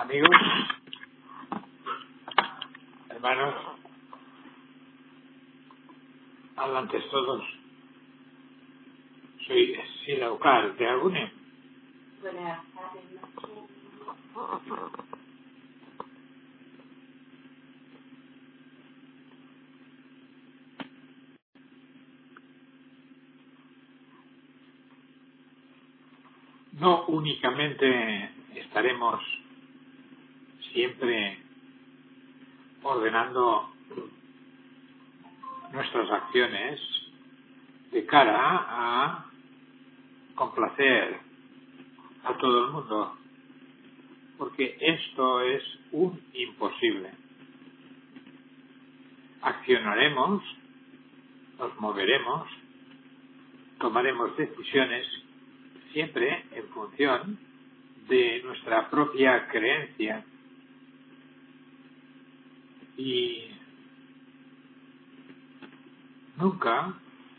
Amigos, hermanos, hablantes todos, soy Silaucar de Agune. Buenas tardes, noches. No únicamente estaremos siempre ordenando nuestras acciones de cara a complacer a todo el mundo, porque esto es un imposible. Accionaremos, nos moveremos, tomaremos decisiones siempre en función de nuestra propia creencia y nunca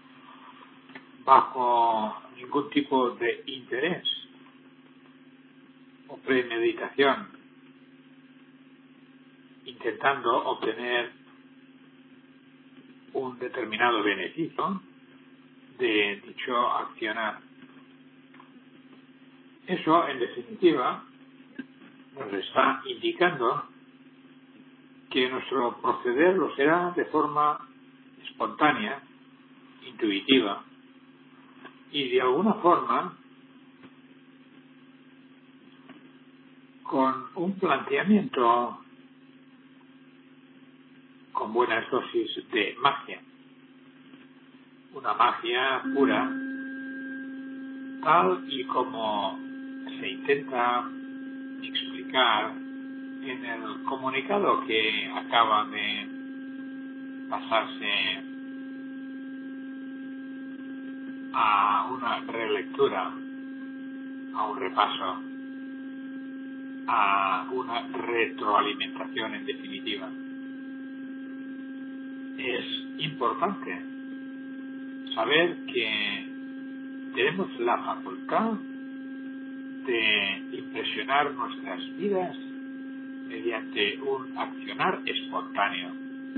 bajo ningún tipo de interés o premeditación, intentando obtener un determinado beneficio de dicho accionar. Eso, en definitiva, nos está indicando que nuestro proceder lo será de forma espontánea, intuitiva y de alguna forma con un planteamiento con buenas dosis de magia, una magia pura, tal y como se intenta explicar en el comunicado que acaba de pasarse a una relectura, a un repaso, a una retroalimentación en definitiva. Es importante saber que tenemos la facultad de impresionar nuestras vidas mediante un accionar espontáneo.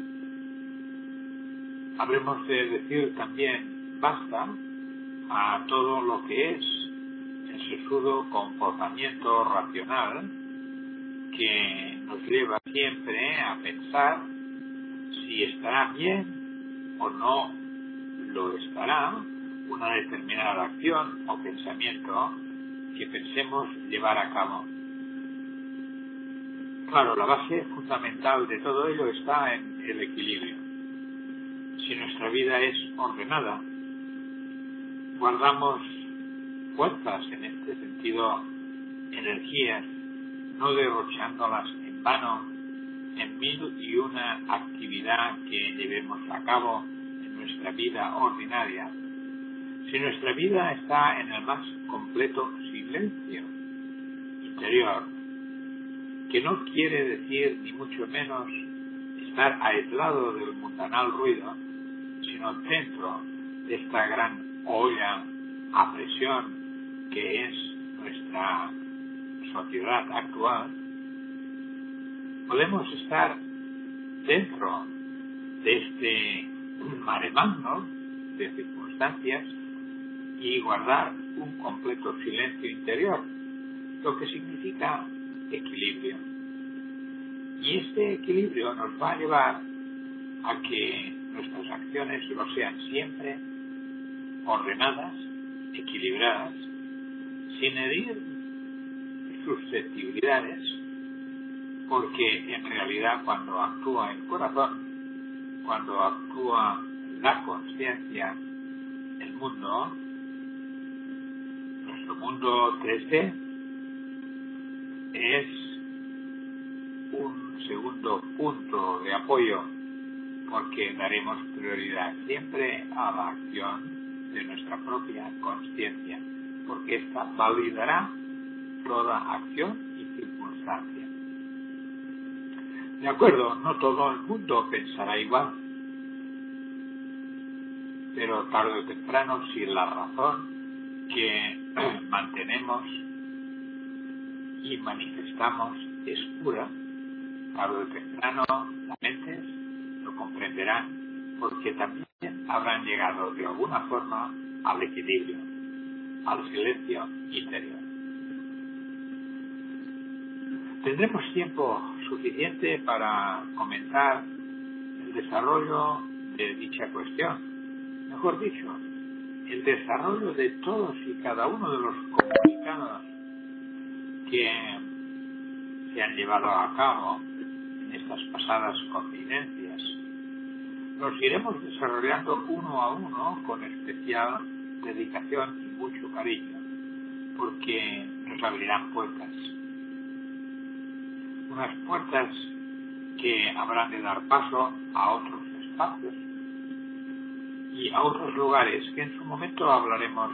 Habremos de decir también basta a todo lo que es el sesudo comportamiento racional que nos lleva siempre a pensar si estará bien o no lo estará una determinada acción o pensamiento que pensemos llevar a cabo. Claro, la base fundamental de todo ello está en el equilibrio. Si nuestra vida es ordenada, guardamos fuerzas, en este sentido energías, no derrochándolas en vano en mil y una actividad que llevemos a cabo en nuestra vida ordinaria. Si nuestra vida está en el más completo silencio interior, que no quiere decir ni mucho menos estar aislado del mundanal ruido, sino dentro de esta gran olla a presión que es nuestra sociedad actual, podemos estar dentro de este mare magnum de circunstancias y guardar un completo silencio interior, lo que significa equilibrio. Y este equilibrio nos va a llevar a que nuestras acciones lo sean siempre ordenadas, equilibradas, sin herir susceptibilidades, porque en realidad cuando actúa el corazón, cuando actúa la conciencia, el mundo, nuestro mundo 3D, es un segundo punto de apoyo, porque daremos prioridad siempre a la acción de nuestra propia conciencia, porque ésta validará toda acción y circunstancia. De acuerdo, no todo el mundo pensará igual, pero tarde o temprano, si la razón que mantenemos y manifestamos es pura, tarde o temprano las mentes lo comprenderán, porque también habrán llegado de alguna forma al equilibrio, al silencio interior. Tendremos tiempo suficiente para comentar el desarrollo de dicha cuestión. Mejor dicho, el desarrollo de todos y cada uno de los comunicados que se han llevado a cabo en estas pasadas convivencias. Los iremos desarrollando uno a uno con especial dedicación y mucho cariño, porque nos abrirán puertas. Unas puertas que habrán de dar paso a otros espacios y a otros lugares que en su momento hablaremos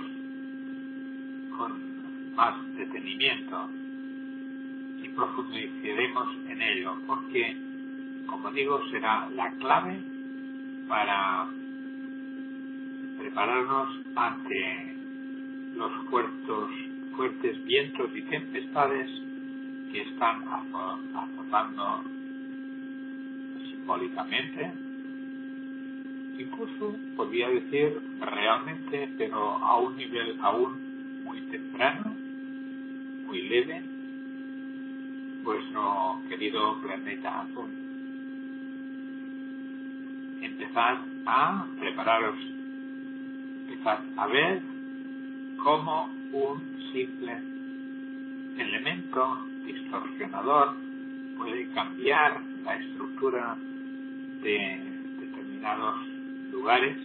con más detenimiento y profundizaremos en ello, porque, como digo, será la clave para prepararnos ante los fuertes vientos y tempestades que están azotando simbólicamente, incluso podría decir realmente, pero a un nivel aún muy temprano, muy leve, vuestro querido planeta azul. Empezad a prepararos, empezad a ver cómo un simple elemento distorsionador puede cambiar la estructura de determinados lugares,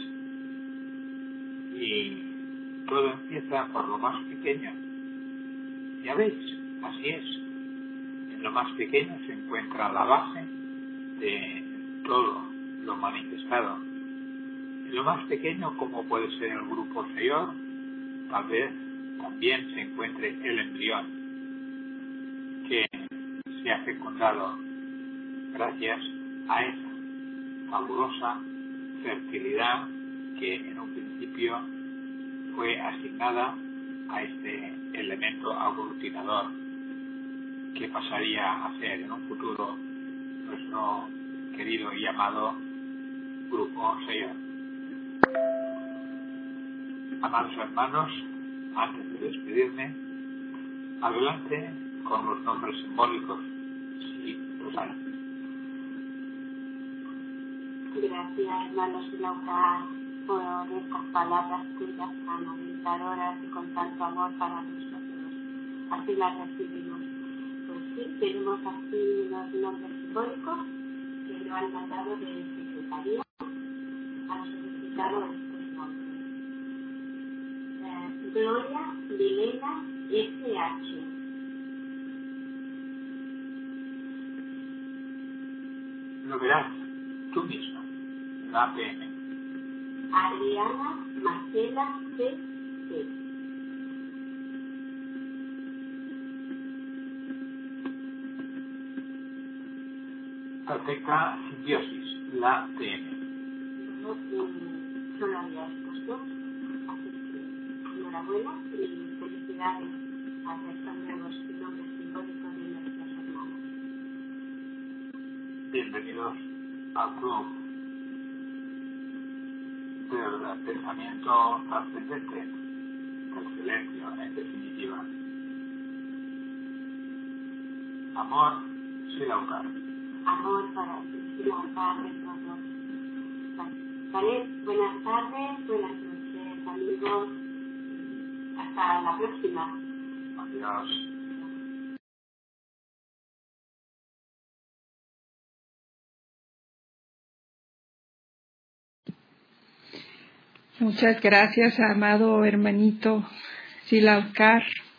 y todo empieza por lo más pequeño. Ya veis, así es. En lo más pequeño se encuentra la base de todo lo manifestado. En lo más pequeño, como puede ser el grupo Señor, tal vez también se encuentre el embrión que se ha fecundado gracias a esa fabulosa fertilidad que en un principio fue asignada a este elemento aglutinador que pasaría a ser en un futuro nuestro querido y amado grupo Señor. Amados hermanos, antes de despedirme, adelante con los nombres simbólicos, si los hay. Gracias, hermanos Silaucar, por estas palabras tuyas tan alentadoras y con tanto amor para nosotros. Así las recibimos. Pues sí, tenemos aquí los nombres simbólicos que lo han mandado de secretaría. Han solicitado estos nombres. Gloria Milena S.H. Lo verás tú misma, la APM. Adriana Marcela C.C. Perfecta simbiosis, la TM. Solo había estos dos, así que enhorabuena y felicidades a estos nuevos nombres simbólicos de nuestras hermanas. Bienvenidos al club del pensamiento trascendente, del silencio, en definitiva. Amor, Silaucar. Amor para ti, Silaucar de todos. Vale, buenas tardes, buenas noches, amigos. Hasta la próxima. Adiós. Muchas gracias, amado hermanito Silaucar.